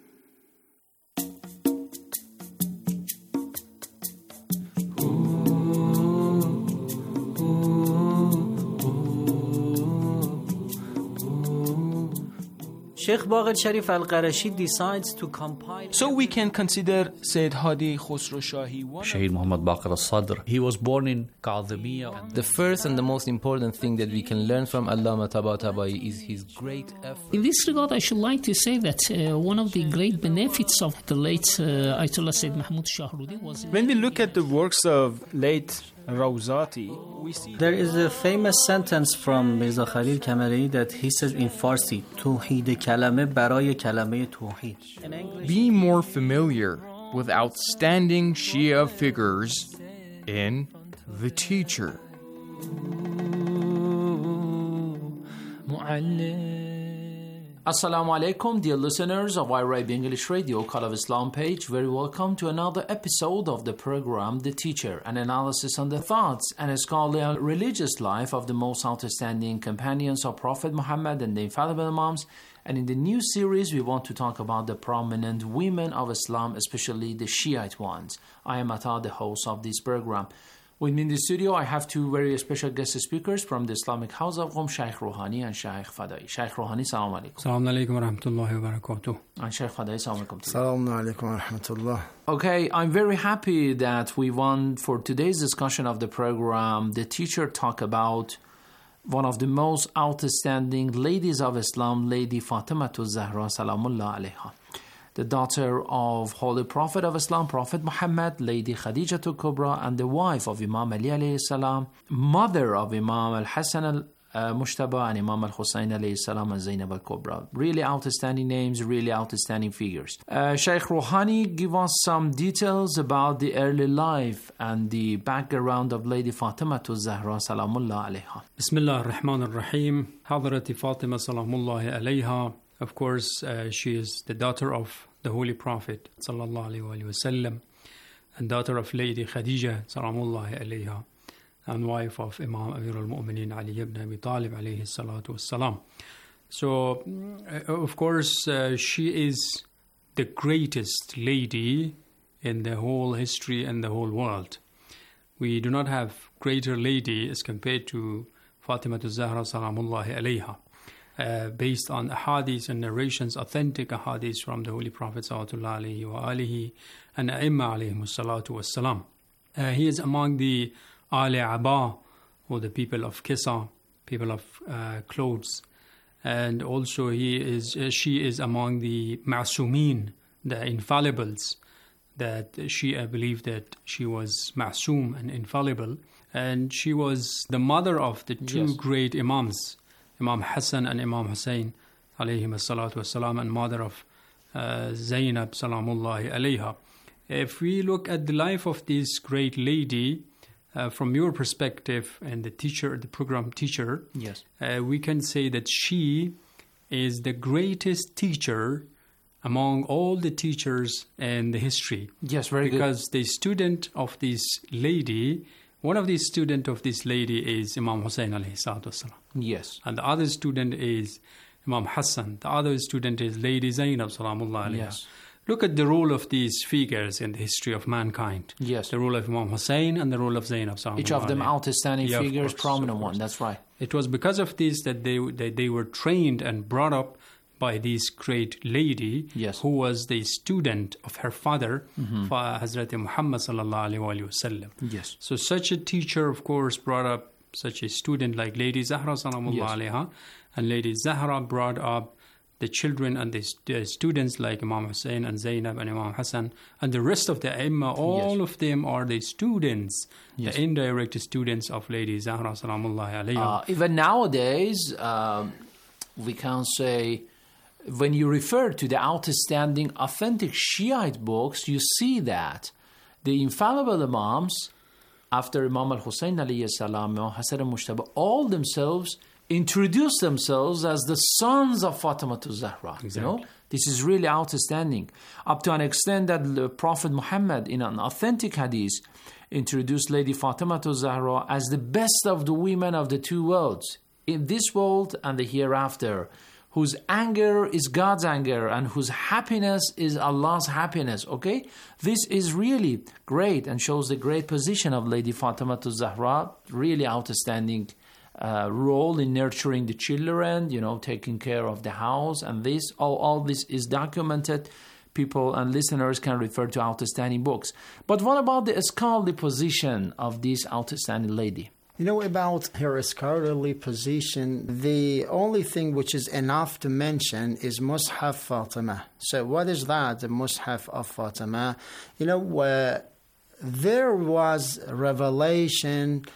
Sheikh Baqir Sharif Al-Qarashi decides to compile. So we can consider Sayyid Hadi Khosrow Shahi. Shaheed Muhammad Baqir al-Sadr. He was born in Kadhimiya. The first and the most important thing that we can learn from Allama Tabatabai is his great effort. In this regard, I should like to say that uh, one of the great benefits of the late uh, Ayatollah Sayyid Mahmoud Shahrudi was... When we look at the works of late Rawzati, we see... There is a famous sentence from Mirza Khalil Kamari that he says in Farsi, Tawheed kalame baraye kalame tawheed. Be more familiar with outstanding Shia figures in The Teacher. Assalamu alaikum, dear listeners of I R I B English Radio, Call of Islam page. Very welcome to another episode of the program The Teacher, an analysis on the thoughts and scholarly religious life of the most outstanding companions of Prophet Muhammad and the infallible Imams. And in the new series, we want to talk about the prominent women of Islam, especially the Shiite ones. I am Ata, the host of this program. With me in the studio, I have two very special guest speakers from the Islamic House of Qom, Shaykh Rouhani and Shaykh Fadai. Shaykh Rouhani, salam alaikum. Salam alaikum wa rahmatullahi wa barakatuh. And Shaykh Fadai, salam alaikum. Salam alaikum wa rahmatullah. Okay, I'm very happy that we want, for today's discussion of the program, The Teacher talk about one of the most outstanding ladies of Islam, Lady Fatima Zahra, salamullah alayha. The daughter of Holy Prophet of Islam, Prophet Muhammad, Lady Khadija Kubra, and the wife of Imam Ali alayhi salam, mother of Imam Al-Hassan al-Mushtaba and Imam Al-Hussein alayhi salam and Zainab al-Kubra. Really outstanding names, really outstanding figures. Uh, Shaykh Rouhani, give us some details about the early life and the background of Lady Fatima Zahra, salamullah alayha. Bismillah ar-Rahman ar-Rahim. Hadrati Fatima salamullahi alayha. Of course, uh, she is the daughter of the Holy Prophet sallallahu alaihi wasallam. and daughter of Lady Khadija Salamullahi alayha, and wife of Imam Amir al-Mu'minin Ali ibn Abi Talib alayhi salatu wassalam. So, uh, of course, uh, she is the greatest lady in the whole history and the whole world. We do not have greater lady as compared to Fatima al-Zahra Salamullahi alayha. Uh, based on ahadith and narrations, authentic ahadith from the Holy Prophet sallallahu alayhi wa alihi and A'imma alayhi salatu wassalam. Uh, he is among the Ali Aba, or the people of Kisa, people of uh, clothes. And also he is, uh, she is among the Ma'sumin, the infallibles, that Shia believe that she was Ma'sum and infallible. And she was the mother of the two yes. great Imams, Imam Hassan and Imam Hussein, alayhim as-salatu was-salam, and mother of uh, Zainab, salamullahi alayha. If we look at the life of this great lady, uh, from your perspective and the teacher, the program teacher, yes, uh, we can say that she is the greatest teacher among all the teachers in the history. Yes, very because good. Because the student of this lady, one of the students of this lady is Imam Hussein alayhi salatu wasalam. Yes. And the other student is Imam Hassan. The other student is Lady Zainab salamullah alayha. Yes. Look at the role of these figures in the history of mankind. Yes. The role of Imam Hussein and the role of Zainab salamullah. Each of them alayha. outstanding yeah, figures, course, prominent one. That's right. It was because of this that they, they, they were trained and brought up by this great lady, yes, who was the student of her father, mm-hmm. Hazrat Muhammad sallallahu alaihi wasallam. Yes. So such a teacher, of course, brought up such a student like Lady Zahra sallallahu yes. alaiha, and Lady Zahra brought up the children and the st- students like Imam Hussein and Zainab and Imam Hassan and the rest of the Aimma. All yes. of them are the students, yes. the indirect students of Lady Zahra sallallahu alaiha. Uh, even nowadays, um, we can say, when you refer to the outstanding authentic Shiite books, you see that the infallible Imams, after Imam al-Hussein alayhi salam, Hasan al-Mujtaba, all themselves introduce themselves as the sons of Fatima al-Zahra. Exactly. You know, this is really outstanding. Up to an extent that the Prophet Muhammad, in an authentic hadith, introduced Lady Fatima al-Zahra as the best of the women of the two worlds, in this world and the hereafter, whose anger is God's anger and whose happiness is Allah's happiness, okay? This is really great and shows the great position of Lady Fatima al-Zahra, really outstanding uh, role in nurturing the children, you know, taking care of the house, and this, all, all this is documented. People and listeners can refer to outstanding books. But what about the scholarly position of this outstanding lady? You know, about her scholarly position, the only thing which is enough to mention is Mushaf Fatima. So what is that, the Mushaf of Fatima? You know, uh, there was revelation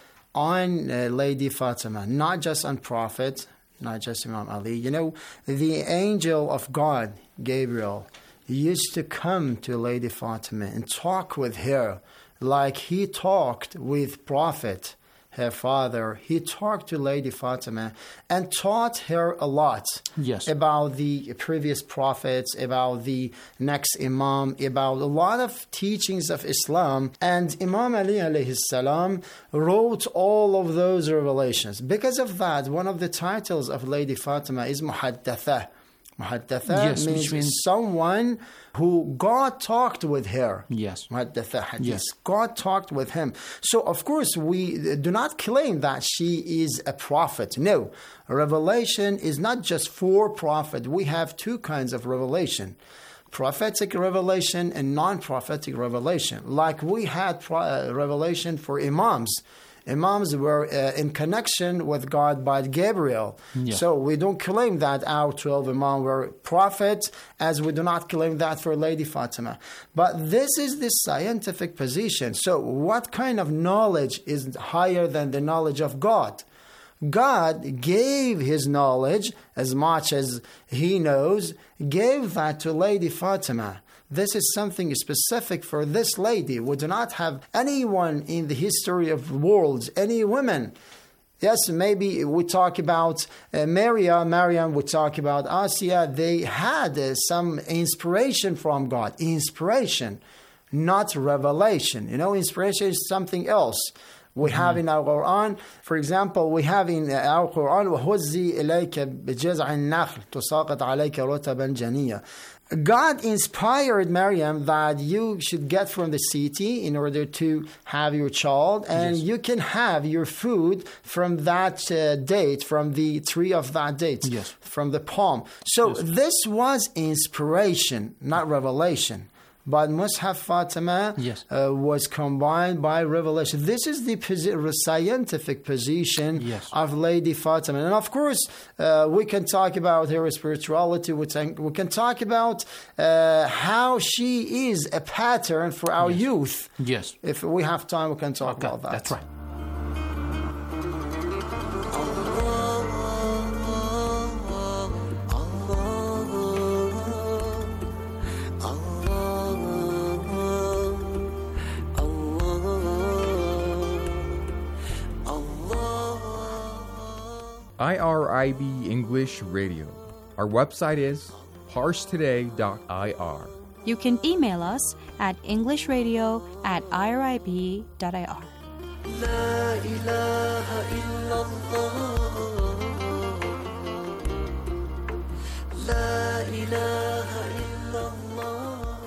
on uh, Lady Fatima, not just on Prophet, not just Imam Ali. You know, the angel of God, Gabriel, used to come to Lady Fatima and talk with her like he talked with Prophet, her father. He talked to Lady Fatima and taught her a lot yes. about the previous prophets, about the next Imam, about a lot of teachings of Islam. And Imam Ali alayhi salam wrote all of those revelations. Because of that, one of the titles of Lady Fatima is Muhaddatha. Muhaddatha yes, means, which means someone who God talked with her. Yes. Muhaddatha hadith. Yes. God talked with him. So, of course, we do not claim that she is a prophet. No. Revelation is not just for prophet. We have two kinds of revelation. Prophetic revelation and non-prophetic revelation. Like we had pro- uh, revelation for imams. Imams were uh, in connection with God by Gabriel. Yeah. So we don't claim that our twelve Imams were prophets, as we do not claim that for Lady Fatima. But this is the scientific position. So what kind of knowledge is higher than the knowledge of God? God gave his knowledge, as much as he knows, gave that to Lady Fatima. This is something specific for this lady. We do not have anyone in the history of worlds, any women. Yes, maybe we talk about uh, Maryam, Maryam, we talk about Asiya. They had uh, some inspiration from God. Inspiration. not revelation. You know, inspiration is something else. We have in our Quran, for example, we have in our Quran, وَهُزِّي إِلَيْكَ بِجَزْعِ النَّخْلِ تُسَاقِطْ عَلَيْكَ رُطَبًا جَنِيًّا. God inspired Maryam that you should get from the city in order to have your child, and yes. you can have your food from that uh, date, from the tree of that date, yes. from the palm. So yes. this was inspiration, not revelation. But Mus'haf Fatima yes. uh, was combined by revelation. This is the posi- scientific position yes. of Lady Fatima. And of course, uh, we can talk about her spirituality. We, can, we can talk about uh, how she is a pattern for our yes. youth. Yes. If we have time, we can talk okay. about that. That's right. I R I B English Radio. Our website is pars today dot I R. You can email us at englishradio at irib dot I R. La ilaha illallah. La ilaha illallah.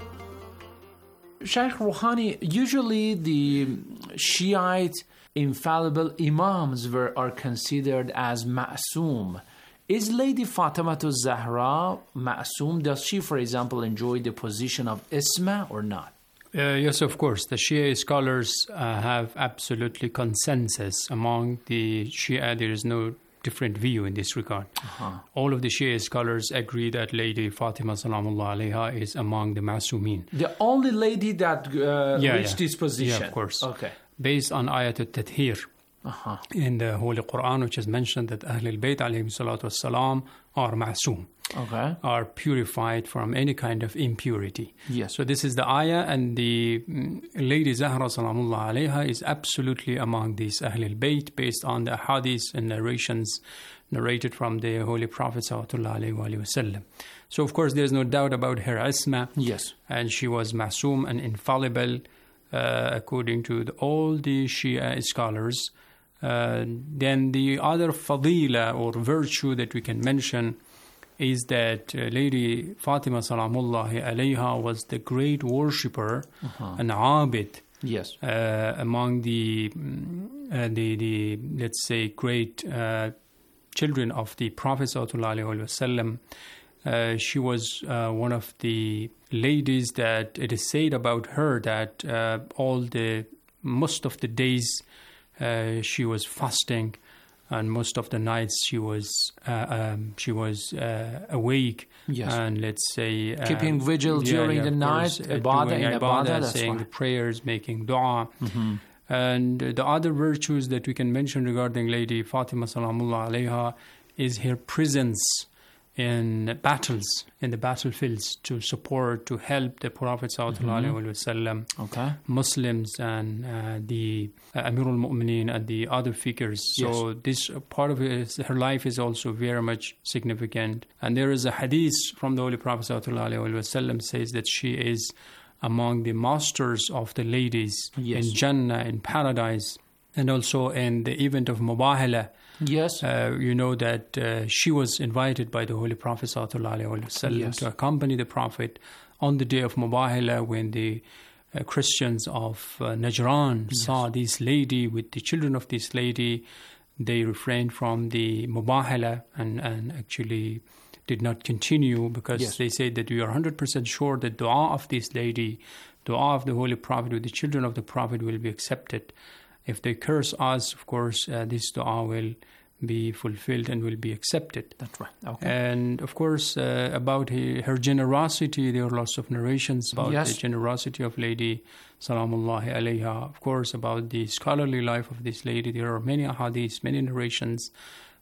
Shaykh Rouhani, usually the Shiite infallible imams were are considered as ma'soom. Is Lady Fatima Zahra ma'soom? Does she, for example, enjoy the position of isma or not? Uh, yes, of course. The Shia scholars uh, have absolutely consensus among the Shia. There is no different view in this regard. Uh-huh. All of the Shia scholars agree that Lady Fatima Salamullah Alayha is among the Ma'sumin. The only lady that uh, yeah, reached yeah. this position? Yeah, of course. Okay. Based on Ayat al-Tathir uh-huh. in the Holy Quran, which is mentioned that Ahlul Bayt alayhim salatu wassalam are ma'soom, okay. are purified from any kind of impurity. Yes. So this is the ayah, and the um, Lady Zahra salamullah alayha is absolutely among these Ahlul Bayt based on the hadiths and narrations narrated from the Holy Prophet sallallahu alayhi wa sallam. So of course there's no doubt about her isma. Yes. And she was ma'soom and infallible. Uh, according to the, all the Shia scholars. Uh, then the other fadila or virtue that we can mention is that uh, Lady Fatima Salamullahi alayha was the great worshipper uh-huh. and abid yes. uh, among the, uh, the, the, let's say, great uh, children of the Prophet sallallahu alaihi wasallam. Uh, she was uh, one of the ladies that it is said about her that uh, all the most of the days uh, she was fasting, and most of the nights she was uh, um, she was uh, awake. Yes. And let's say uh, keeping vigil yeah, during yeah, the night, ibadah, doing in ibadah, ibadah, saying right. the prayers, making dua. Mm-hmm. And the other virtues that we can mention regarding Lady Fatima Salamullah Alayha is her presence in battles, in the battlefields, to support, to help the Prophet sallallahu alaihi wasallam, okay. Muslims, and uh, the uh, Amirul Mu'mineen and the other figures. So yes. this part of it, her life is also very much significant. And there is a hadith from the Holy Prophet sallallahu alaihi wasallam says that she is among the masters of the ladies yes. in Jannah, in paradise, and also in the event of Mubahala. Yes. Uh, you know that uh, she was invited by the Holy Prophet ﷺ yes. to accompany the Prophet on the day of Mubahala, when the uh, Christians of uh, Najran yes. saw this lady with the children of this lady. They refrained from the Mubahala and, and actually did not continue because yes. they said that we are one hundred percent sure that dua of this lady, dua of the Holy Prophet with the children of the Prophet will be accepted. If they curse us, of course, uh, this dua will be fulfilled and will be accepted. That's right. Okay. And of course, uh, about her, her generosity, there are lots of narrations about yes. the generosity of Lady Salamullahi Alayha. Of course, about the scholarly life of this lady, there are many hadiths, many narrations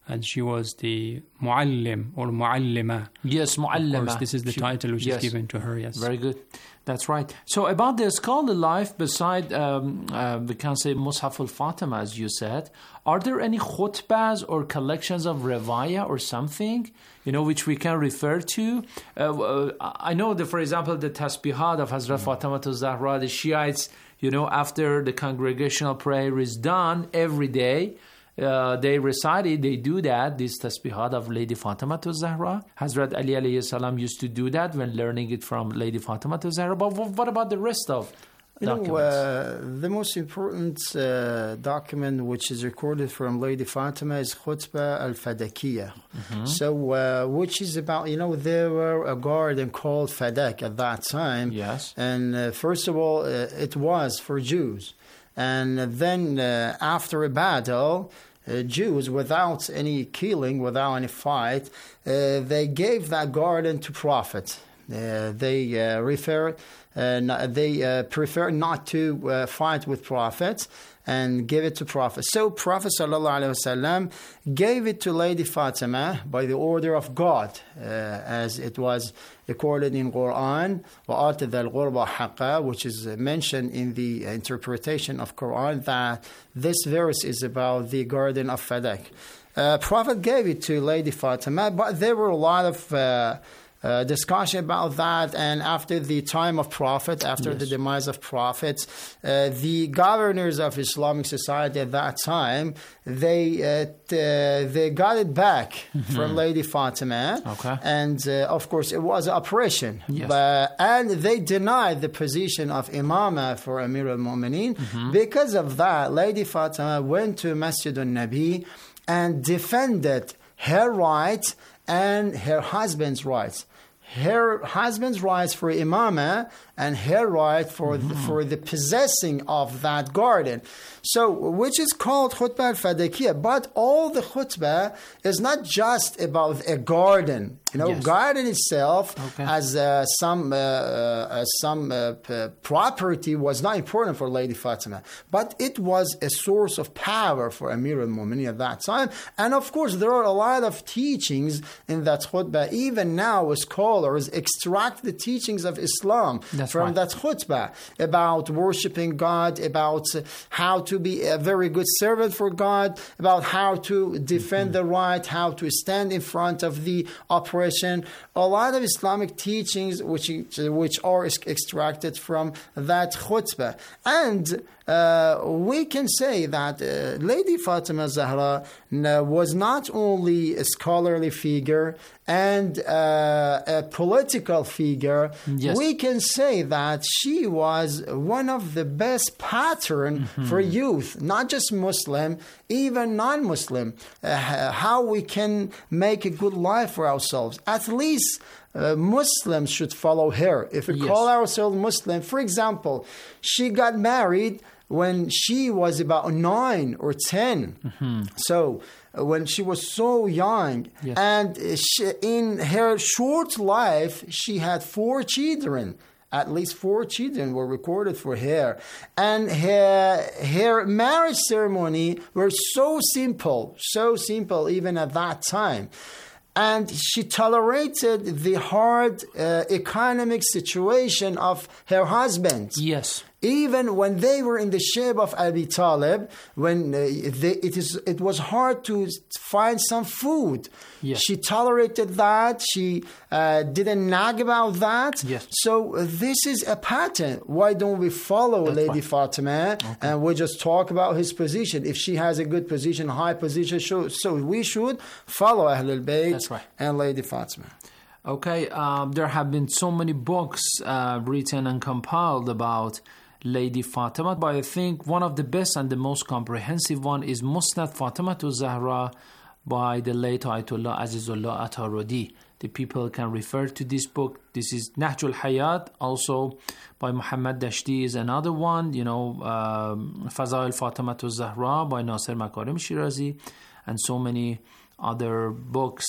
and she was the muallim or muallima. Yes, muallima. Of course, this is the she, title which yes. is given to her, yes. Very good. That's right. So about the scholarly life, beside, um, uh, we can say Mushaf al-Fatima, as you said, are there any khutbahs or collections of revaya or something, you know, which we can refer to? Uh, uh, I know, that, for example, the tasbihat of Hazrat mm. Fatima al-Zahra, the Shiites, you know, after the congregational prayer is done every day, Uh, they recited, they do that, this tasbihat of Lady Fatima al-Zahra. Hazrat Ali alayhi salam used to do that when learning it from Lady Fatima al-Zahra. But what about the rest of you documents? know, uh, the most important uh, document which is recorded from Lady Fatima is Khutbah al-Fadakiyah. Mm-hmm. So, uh, which is about, you know, there were a garden called Fadak at that time. Yes. And uh, first of all, uh, it was for Jews. And then uh, after a battle, Uh, Jews, without any killing, without any fight, uh, they gave that garden to Prophet. Uh, they uh, refer, uh, not, they uh, prefer not to uh, fight with prophets and give it to Prophet. So Prophet sallallahu alaihi wasallam gave it to Lady Fatima by the order of God, uh, as it was recorded in Quran, وَآتِ ذَا الْغُرْبَ حَقًّا, which is mentioned in the interpretation of Quran, that this verse is about the garden of Fadak. Uh, Prophet gave it to Lady Fatima, but there were a lot of uh, Uh, discussion about that, and after the time of Prophet, after yes. the demise of prophets, uh, the governors of Islamic society at that time, they uh, t- uh, they got it back mm-hmm. from Lady Fatima, okay. and uh, of course it was an oppression, yes. but, and they denied the position of Imama for Amir al-Mu'mineen. Mm-hmm. Because of that, Lady Fatima went to Masjid al-Nabi and defended her rights and her husband's rights. Her husband's rights for imama and her right for mm-hmm. the, for the possessing of that garden. So, which is called khutbah al-fadakiyah. But all the khutbah is not just about a garden. You know, yes. garden itself okay. as uh, some uh, uh, some uh, p- property was not important for Lady Fatima, but it was a source of power for Amir al-Mu'mineen at that time. And of course, there are a lot of teachings in that khutbah. Even now, scholars extract the teachings of Islam That's from right. that khutbah about worshiping God, about how to be a very good servant for God, about how to defend mm-hmm. the right, how to stand in front of the oppression. A lot of Islamic teachings which which are extracted from that khutbah. And uh, we can say that uh, Lady Fatima Zahra uh, was not only a scholarly figure and uh, a political figure. Yes. We can say that she was one of the best pattern mm-hmm. for youth, not just Muslim, even non-Muslim, uh, how we can make a good life for ourselves. At least Uh, Muslims should follow her. If we yes. call ourselves Muslim, for example, she got married when she was about nine or ten. Mm-hmm. So uh, when she was so young, yes. and she, in her short life, she had four children. At least four children were recorded for her. And her, her marriage ceremony were so simple, so simple even at that time. And she tolerated the hard uh, economic situation of her husband. Yes. Even when they were in the shape of Abi Talib, when uh, they, it is, it was hard to find some food. Yes. She tolerated that. She uh, didn't nag about that. Yes. So uh, this is a pattern. Why don't we follow That's Lady right. Fatima okay. and we just talk about his position? If she has a good position, high position, so we should follow Ahlul Bayt That's right. and Lady Fatima. Okay, um, there have been so many books uh, written and compiled about Lady Fatima, but I think one of the best and the most comprehensive one is Musnad Fatima to Zahra by the late Ayatollah Azizullah Atarudi. The people can refer to this book. This is Nahjul Hayat, also by Muhammad Dashti is another one, you know, um, Fazail Fatima to Zahra by Nasir Makarim Shirazi, and so many other books.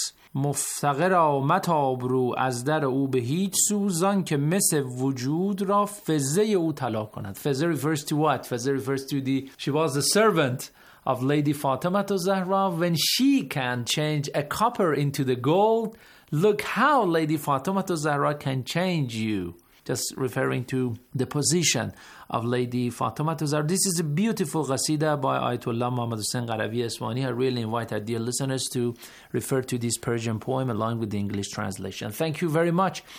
مفتقرا و متاب رو از در او به هیچ سوزان که مثل وجود را فزه او طلا کند. فزه refers to what? فزه refers to the, she was the servant of Lady Fatima Zahra when she can change a copper into the gold. Look how Lady Fatima Zahra can change you. Just referring to the position of Lady Fatima Zahra. This is a beautiful qasida by Ayatollah Muhammad Hussain Qaravi Eswani. I really invite our dear listeners to refer to this Persian poem along with the English translation. Thank you very much